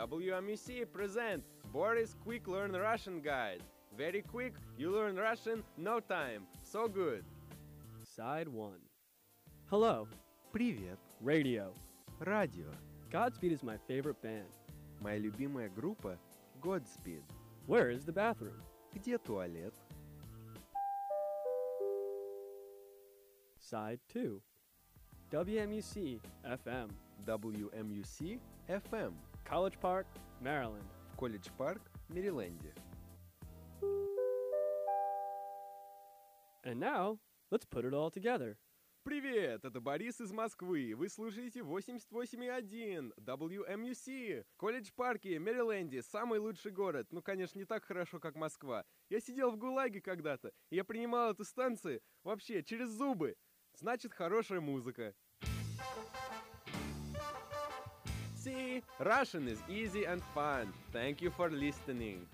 WMUC present Boris Quick Learn Russian Guide. Very quick, you learn Russian, no time. So good. Side 1. Hello. Привет. Radio. Радио. Godspeed is my favorite band. Моя любимая группа Godspeed. Where is the bathroom? Где туалет? Side 2. WMUC FM. WMUC FM. College Park, Maryland. В Колледж-парк, Мэриленде. And now, let's put it all together. Привет, это Борис из Москвы. Вы слушаете 88,1 WMUC. Колледж-парке, Мэриленде, самый лучший город. Ну, конечно, не так хорошо, как Москва. Я сидел в ГУЛАГе когда-то, и я принимал эту станцию вообще через зубы. Значит, хорошая музыка. See, Russian is easy and fun. Thank you for listening.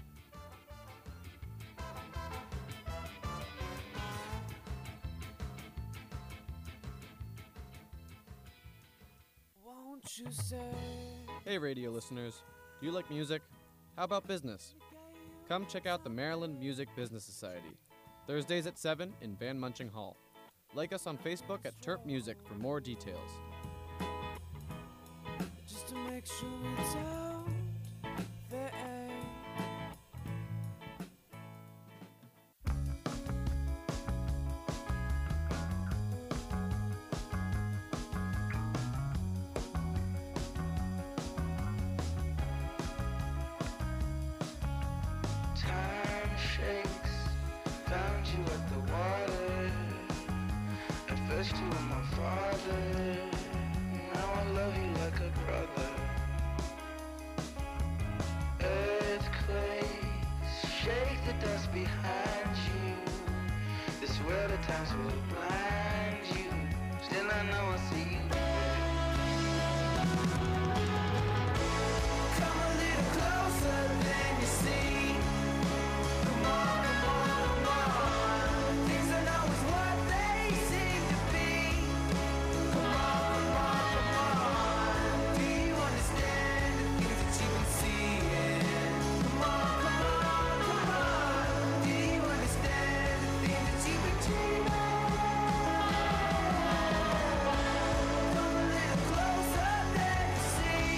Hey radio listeners, do you like music? How about business? Come check out the Maryland Music Business Society, Thursdays at 7 in Van Munching Hall. Like us on Facebook at Terp Music for more details. Just to make sure it's out there. Time shakes, found you at the water. At first you were my father, now I love you like a brother. Earthquakes, shake the dust behind you. This world at times will blind you. Still I know I see you. Come a little closer than you see. Come on, come on, come on. Things are not always what they seem to be. Come on, come on, come on. Do you understand the things that you've been seeing? Come on, come on, come on. Do you understand the things that you've been dreaming? Come a little closer than you see.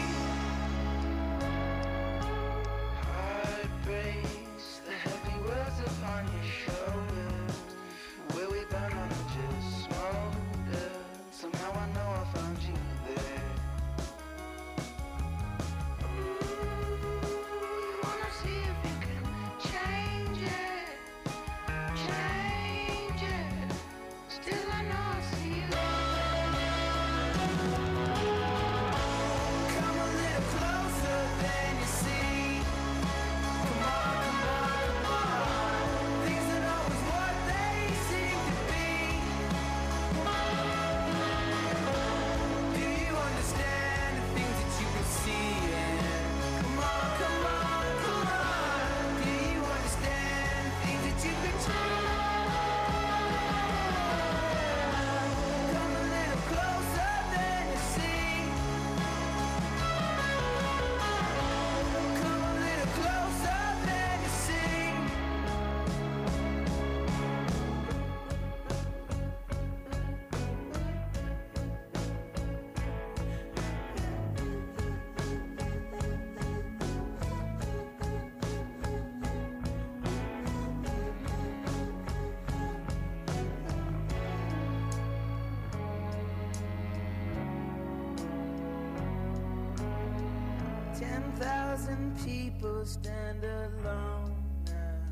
Heart breaks, the heavy words upon your shoulders. Where we burn on and just smolder. Somehow I know I found you there. Wanna see if you can change it, change it. Still I know I see you. Come a little closer than you see. Come on, come on, come on. Things are not always what they seem to be. Do you understand the things that you've been seeing? Come on, come on, come on. Do you understand the things that you've been dreaming? Come a little closer than you see. Come a little closer than you see. "10,000 people stand alone now,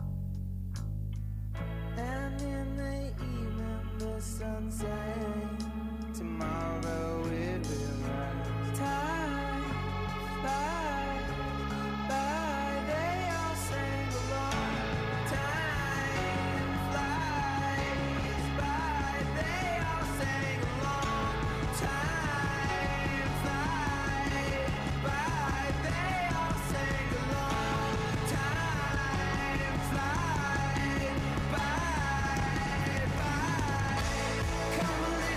and in the evening the sun sets. Tomorrow it will rise. Time flies by, they all sang along. Time flies by, they all sang along. Time flies by, they all sang along. Time flies by. Come a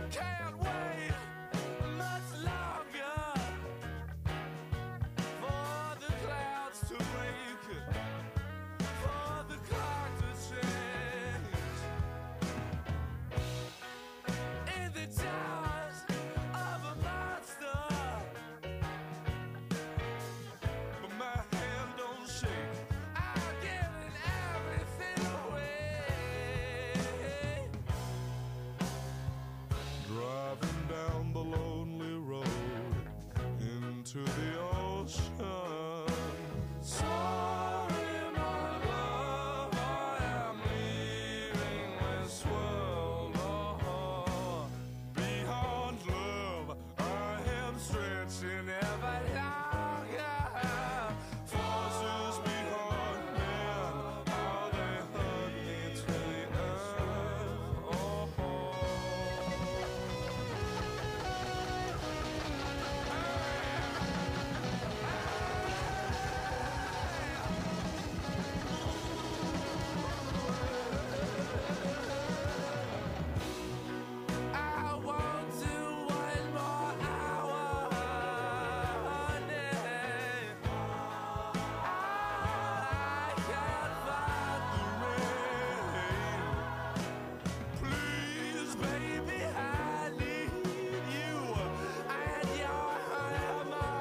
can't wait much longer for the clouds to break, for the clock to change. In the jaws of a monster, but my hand don't shake. I'm giving everything away. Driving down the lonely road into the ocean. Sorry, my love, I am leaving this world. Oh, beyond love, I am stretching ever longer. Forces behind men, how they hug me to the earth. Oh. I won't do one more hour, honey. I can't find the rain. Please, baby, I need you and your hammer.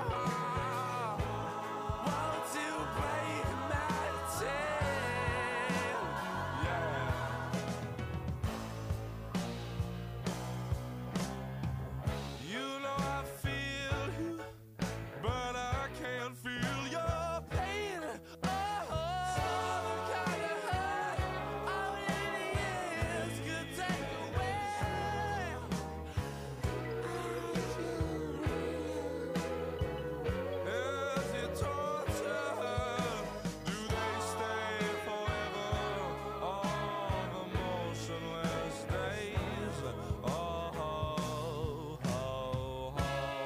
Won't you break my tail? Yeah. You know I feel you, but I can't feel your pain. Oh, the kind of hurt only the years could take away. As you torture, do they stay forever on the motionless days? Oh, ho, ho, ho.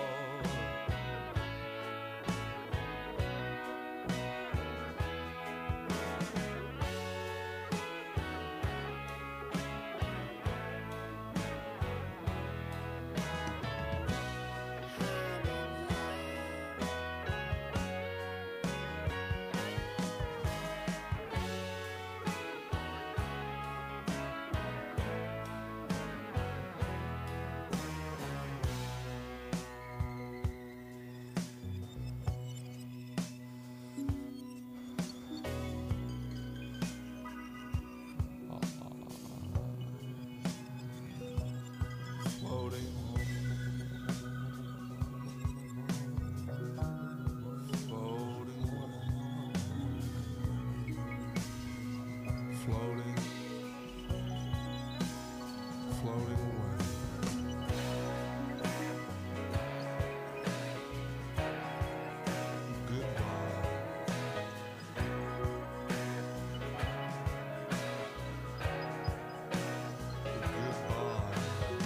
Floating floating floating floating away. Goodbye. Goodbye.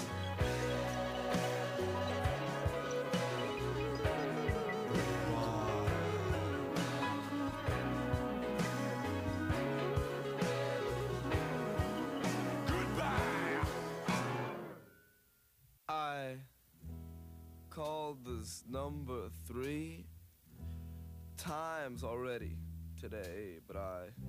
Goodbye. I called this number 3 times already today, but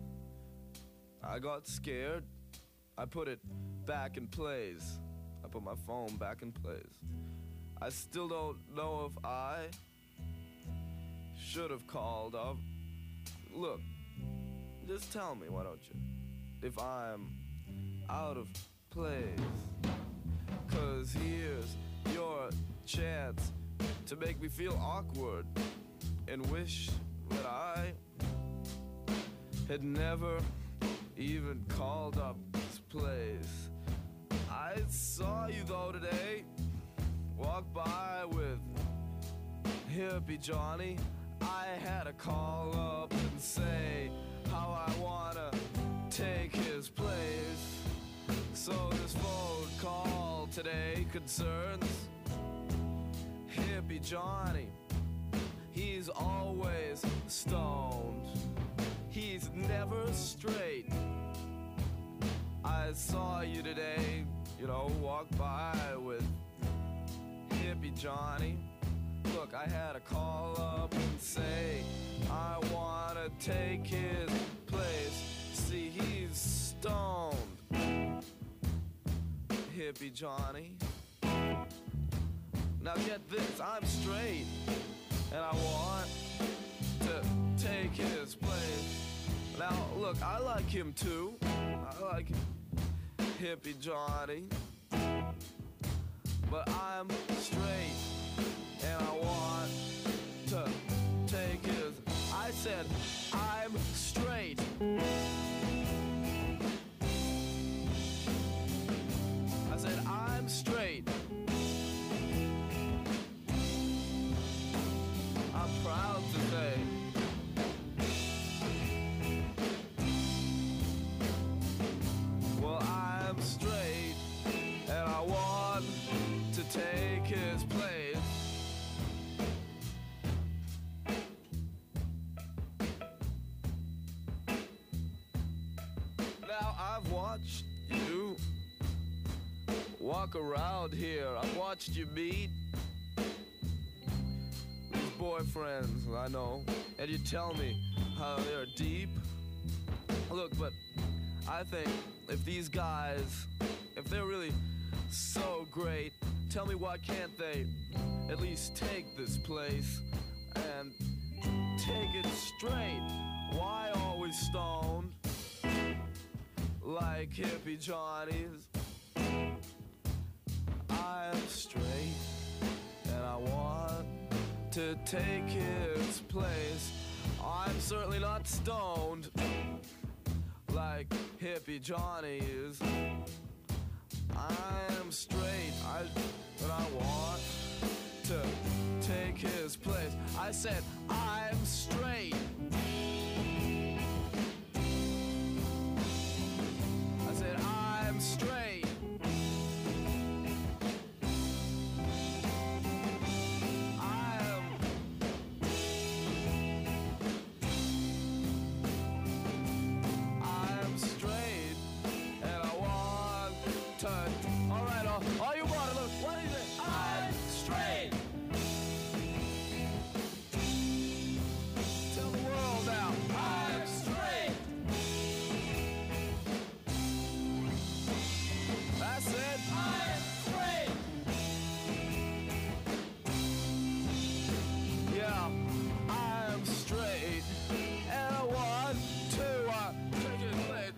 I got scared. I put it back in place. I put my phone back in place. I still don't know if I should have called up. Look, just tell me, why don't you, if I'm out of place. 'Cause here's your chance to make me feel awkward and wish that I had never even called up this place. I saw you though today, walk by with hippie Johnny. I had to call up and say how I wanna take his place. So this phone call today concerns hippie Johnny. He's always stoned. He's never straight. I saw you today, walk by with hippie Johnny. Look, I had to call up and say I wanna take his place. See, he's stoned. Hippie Johnny. Now get this, I'm straight, and I want to take his place. Now look, I like him too. I like hippie Johnny. But I'm straight, and I want to take his. I said, I'm straight. I said, I'm straight. I'm proud to say. Well, I'm straight, and I want to take his place. Now I've watched you walk around here. I've watched you meet these boyfriends, I know, and you tell me how they're deep. Look, but I think if these guys, if they're really so great, tell me why can't they at least take this place and take it straight? Why always stoned like hippie Johnnies? I'm straight and I want to take his place. I'm certainly not stoned like hippie Johnny is. I'm straight, but I want to take his place. I said, I'm straight. I said, I'm straight. I'm straight, and I want to. All right, all you want to look. What is it? I'm straight. Tell the world now. I'm straight. That's it. I'm straight. Yeah, I'm straight, and I want to take his place.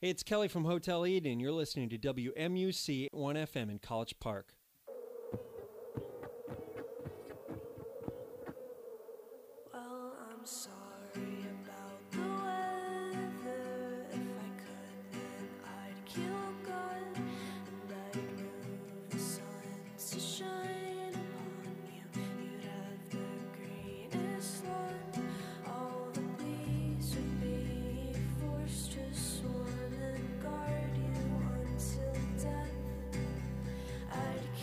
Hey, it's Kelly from Hotel Eden. You're listening to WMUC 1FM in College Park. Well, I'm sorry about the weather. If I could, then I'd kill God and I'd move the sun to shine upon you. You'd have the greenest lawn. All the bees would be forced to swarm and guard you until death. I'd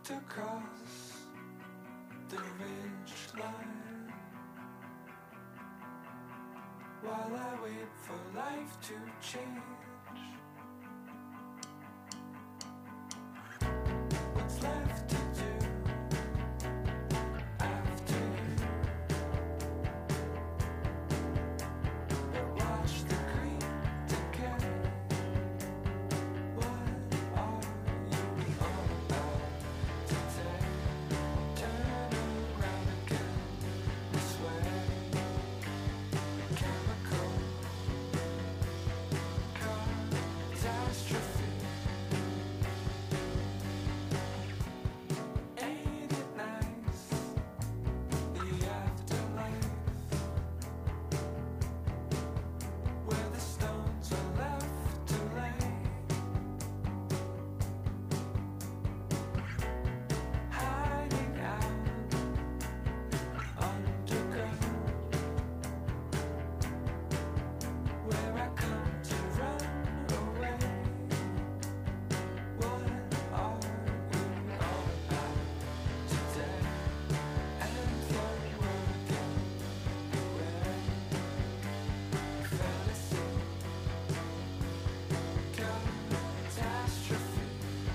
walked across the ridge line while I wait for life to change. What's left to do after you? Watch the green decay. What are you all about today? Turn around again this way. Chemical catastrophe. Ain't it nice? The afterlife, where the stones are left to lay, hiding out underground, where I come to run away. What are you all about today? And the world away. Fallacy, catastrophe.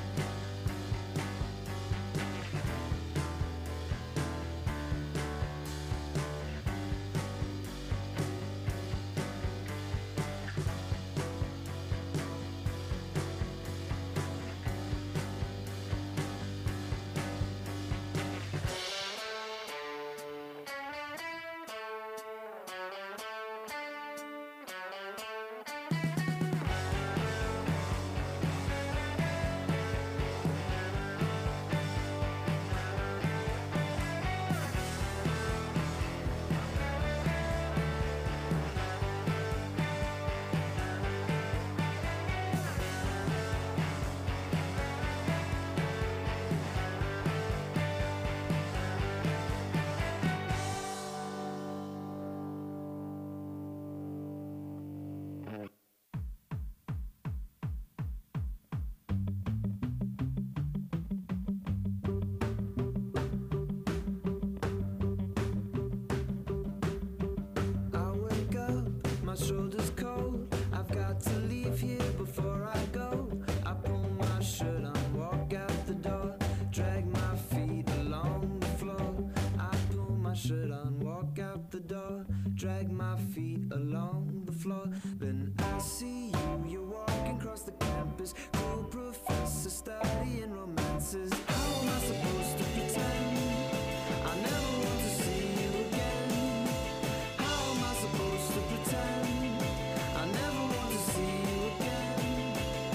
I wake up, my shoulder's cold. I've got to leave here before I go. I pull my shirt on, walk out the door, drag my feet along the floor. I pull my shirt on, walk out the door, drag my feet along the floor. Then I see you, you're walking across the campus, cool professor studying romances. How am I supposed to pretend I never want to see you again? How am I supposed to pretend I never want to see you again?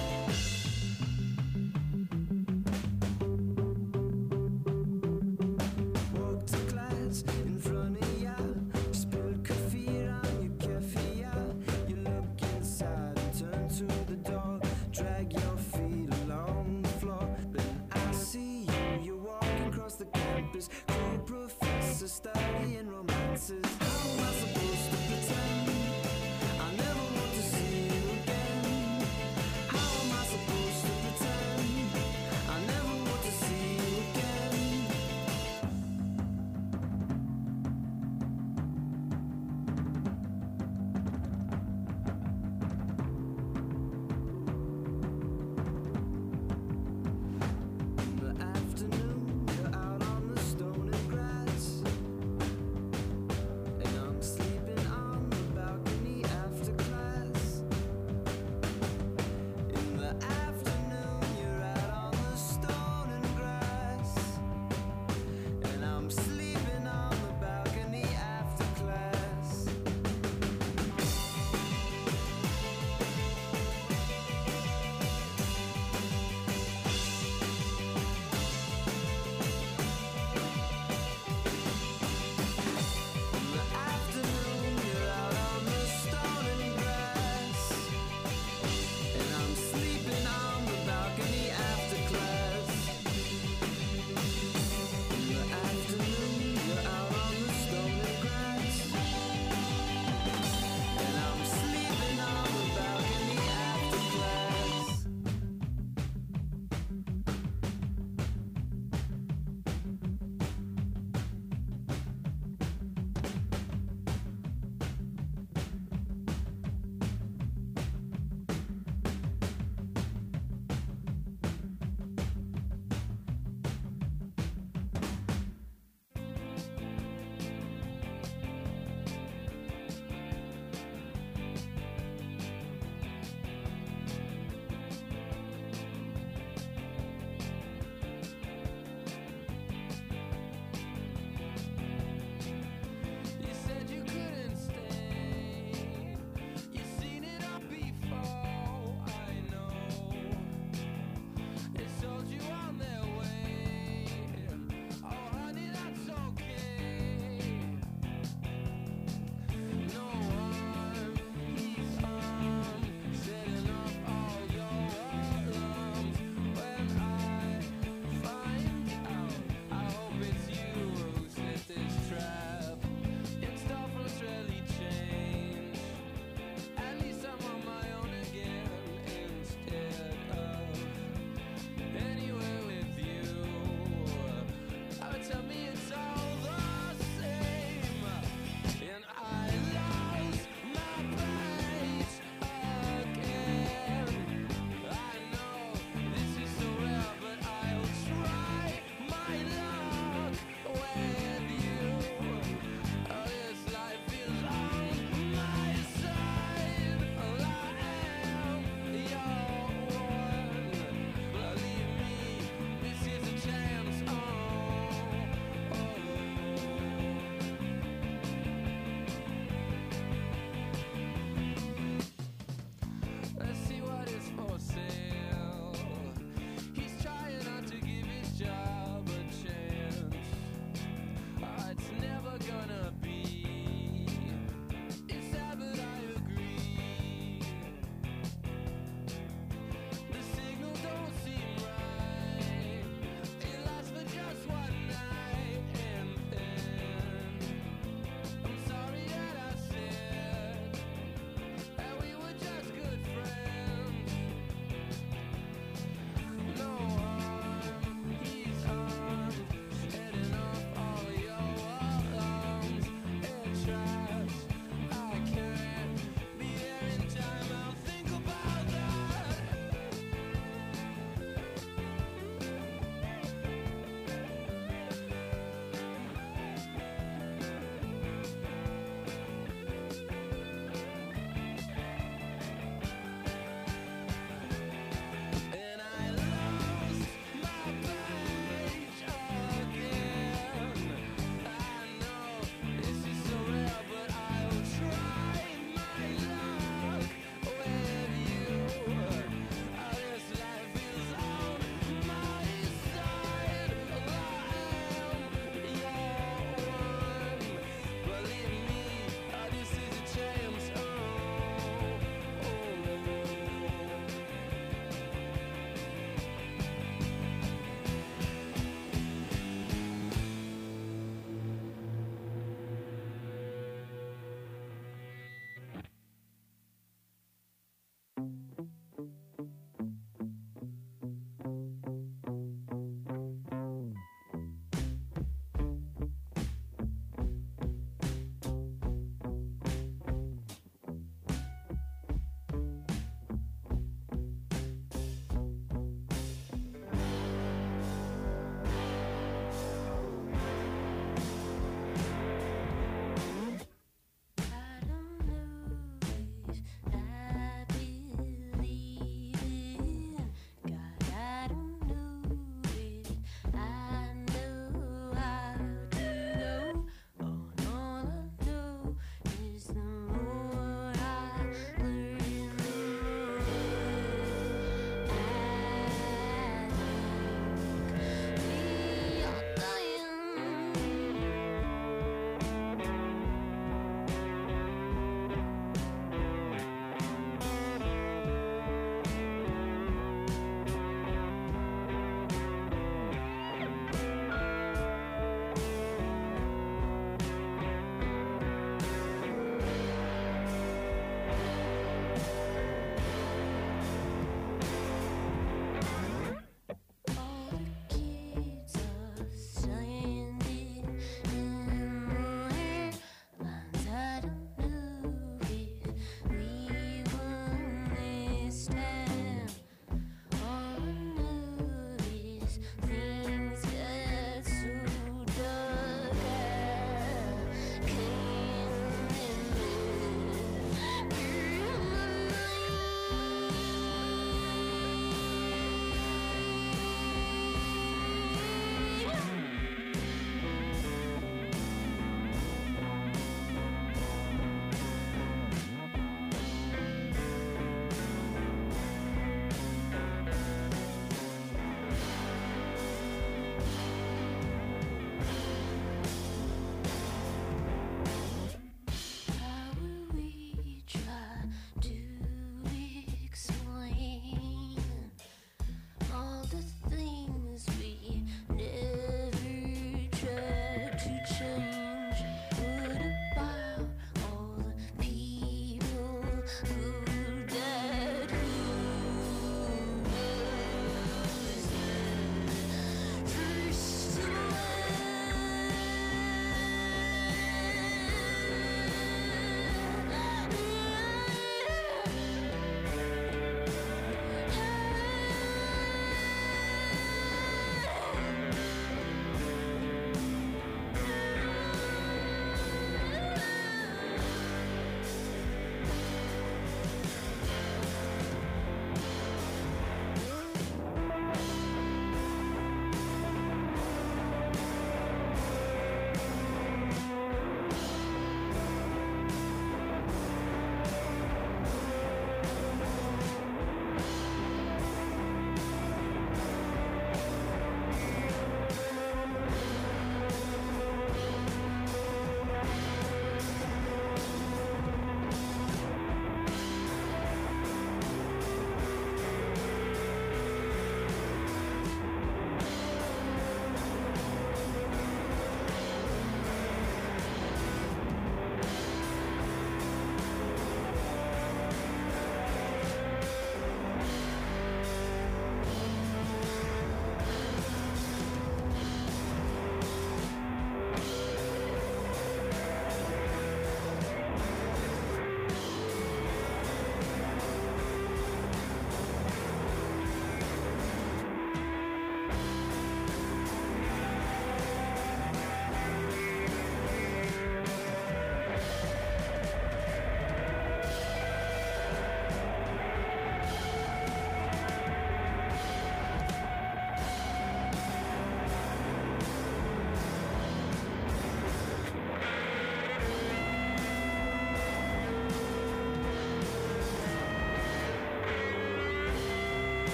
Walk to class in front of ya, spilled coffee on your keffia. You look inside and turn to the door, drag your feet along the floor. Then I see you, you're walking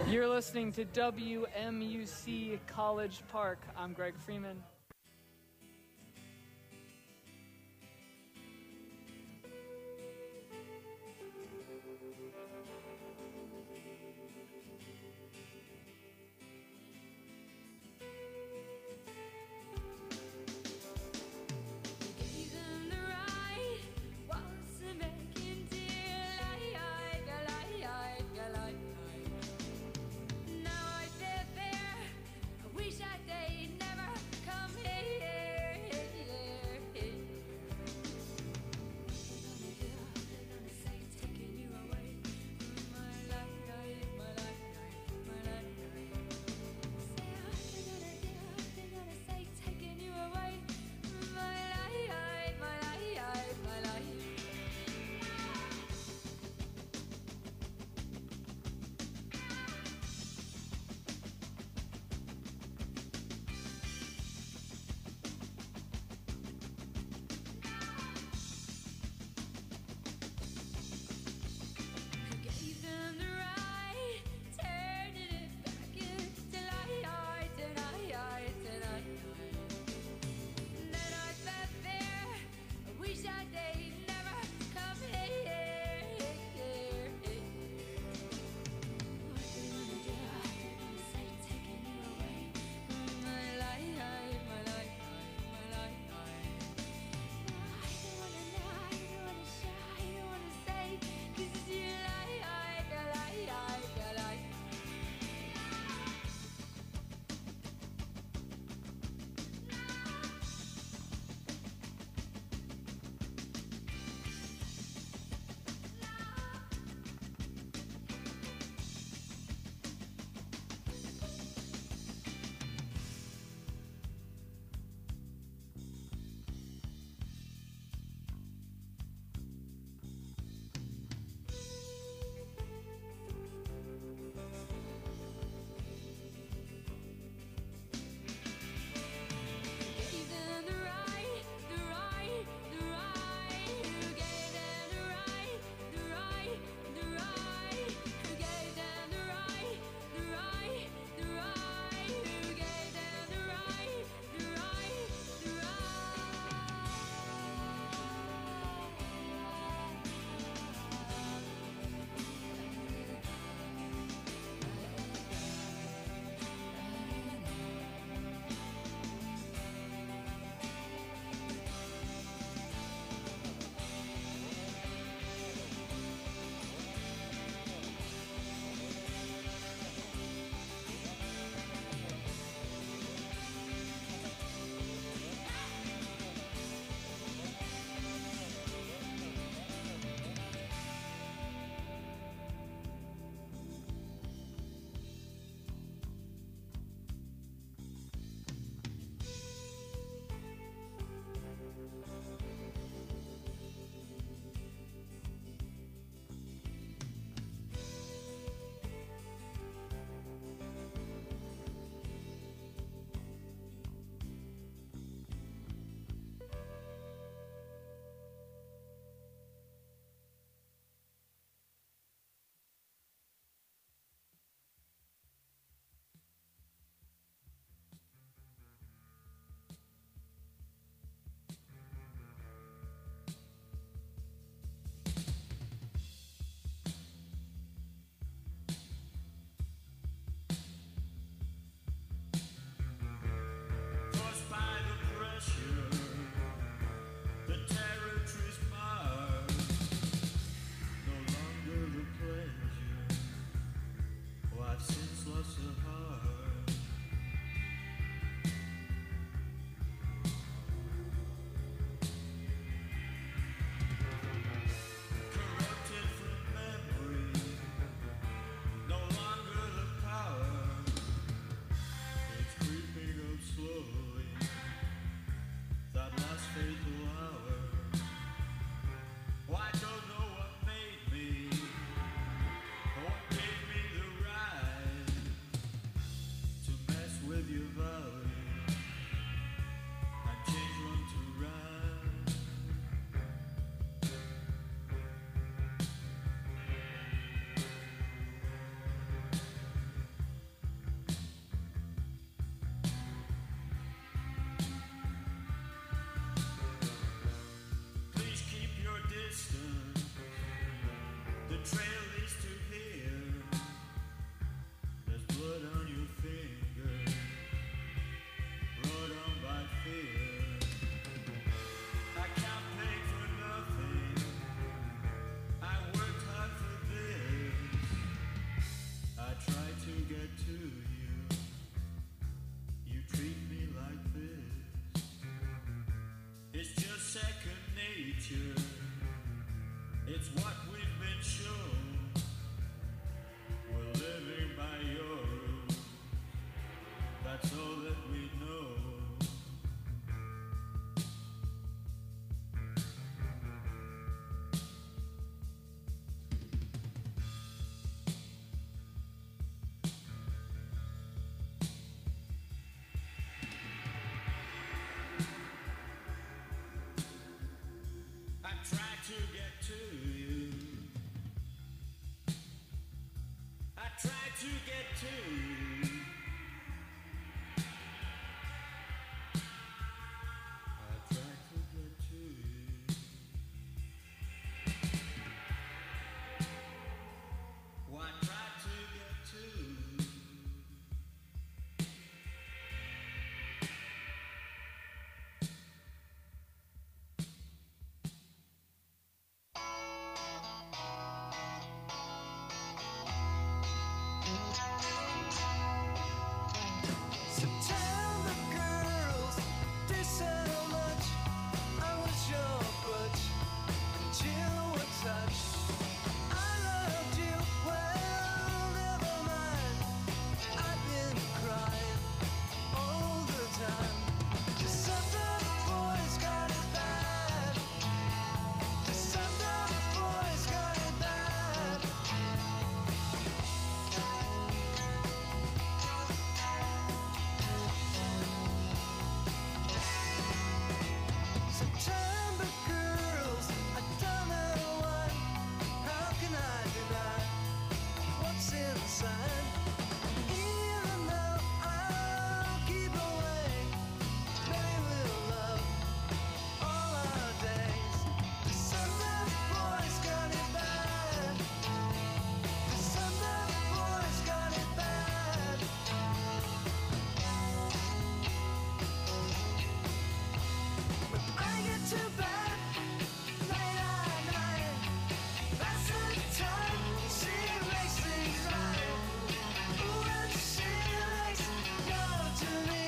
You're listening to WMUC College Park. I'm Greg Freeman. Now I sit there, I wish that they'd never come September girls, they said how much I was your butch, and you were touched. I loved you, well, never mind. I've been crying all the time. Just other boys got it bad. Just other boys got it bad. September girls, I don't know why. How can I deny what's inside? Even though I'll keep away, maybe we'll love all our days. The Sunday boys got it bad. The Sunday boys got it bad. I get too bad late at night. That's the time she makes things right. Ooh, and she makes love to me.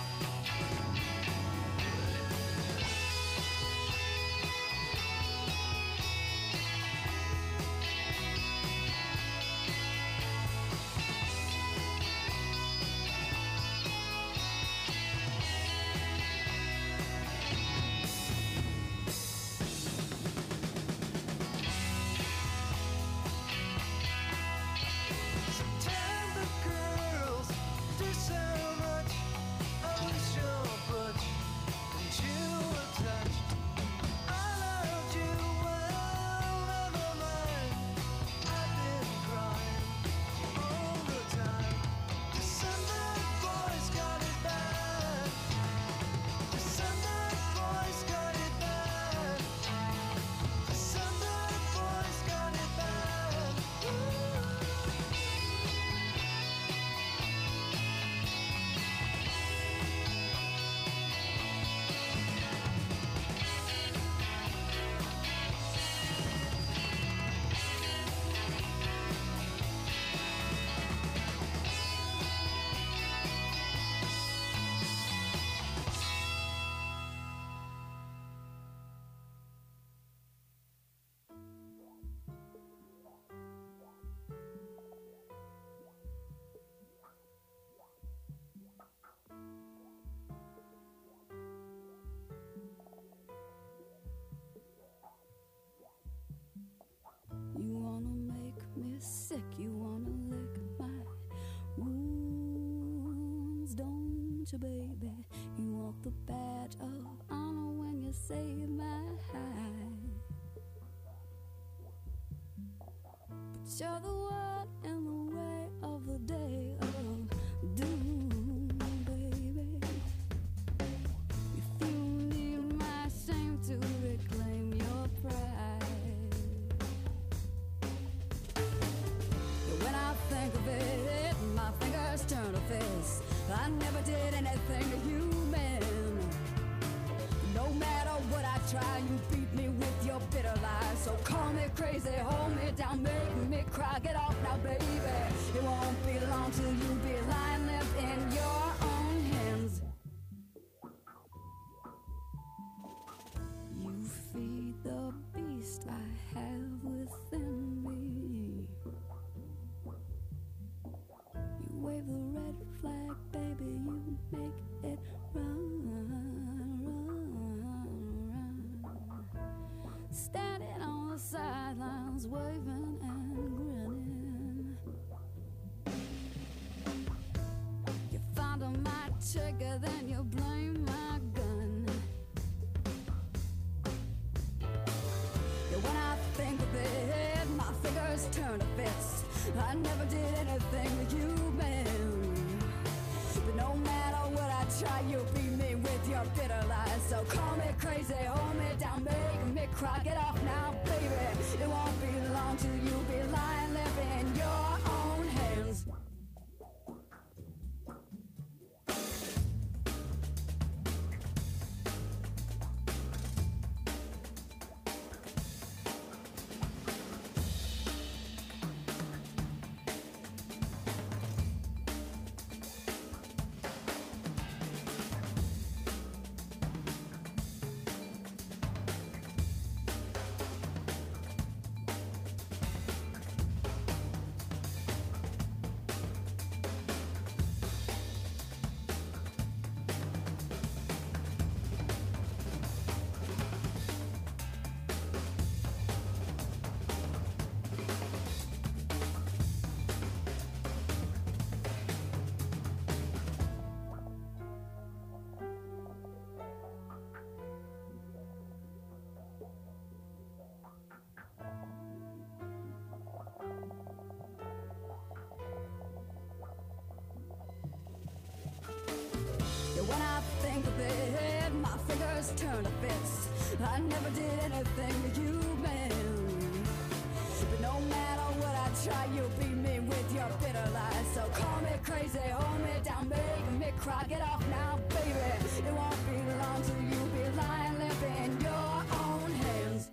September girls, do so much. I was your butch, and you were touched. I loved you, well, never mind. I've been crying all the time. The Sunday boys got it bad. The Sunday boys got it bad. The Sunday boys got it bad. Ooh. You wanna make me sick, you wanna lick my wounds, don't you, baby? You want the badge of honor when you save my hide. But you're the one in the way of the day of doom, baby. If you need my shame to reclaim your pride. When I think of it, my fingers turn to fists. I never did anything to you, man. No matter what I try, you beat me with your bitter lies. So call me crazy, hold me down, make me cry. Get off now, baby. It won't be long till you be lying left in your own hands. You feed the beast I have within me. You wave the red flag, baby, you make it run, run, run. Standing on the sidelines, waving and grinning. You fondle my trigger, then you blame my gun. Yeah, when I think of it, my fingers turn to fists. I never did anything with you, man. But no matter what I try, you beat me with your bitter lies. So call me crazy, hold me down, make me cry. Get off now, baby. It won't be long till you be lying, left in your own hands. When I think of it, my fingers turn to fists. I never did anything to you, man. But no matter what I try, you beat me with your bitter lies. So call me crazy, hold me down, make me cry. Get off now, baby. It won't be long till you be lying, left in your own hands.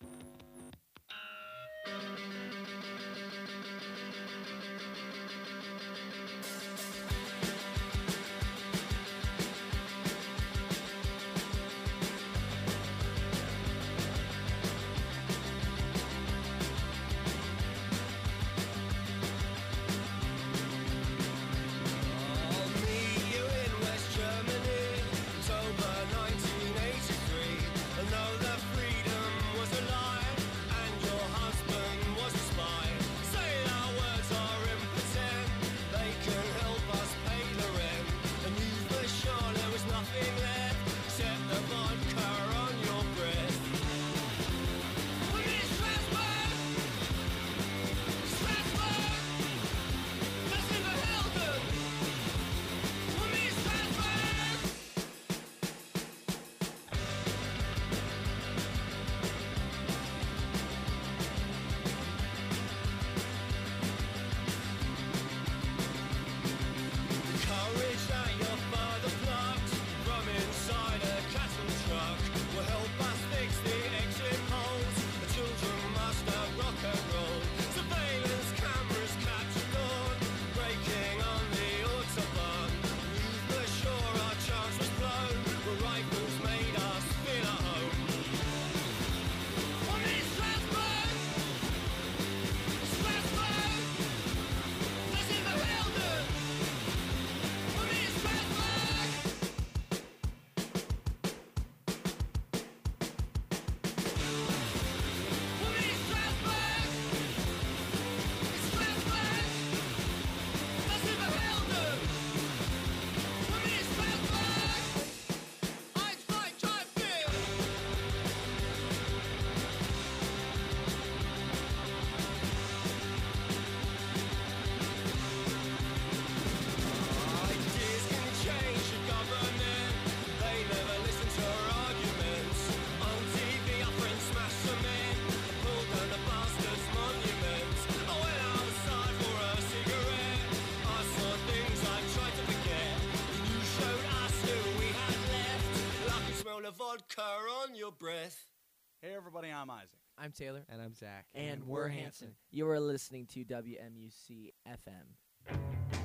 Vodka on your breath. Hey everybody, I'm Isaac. I'm Taylor. And I'm Zach. And we're Hanson. You are listening to WMUC FM.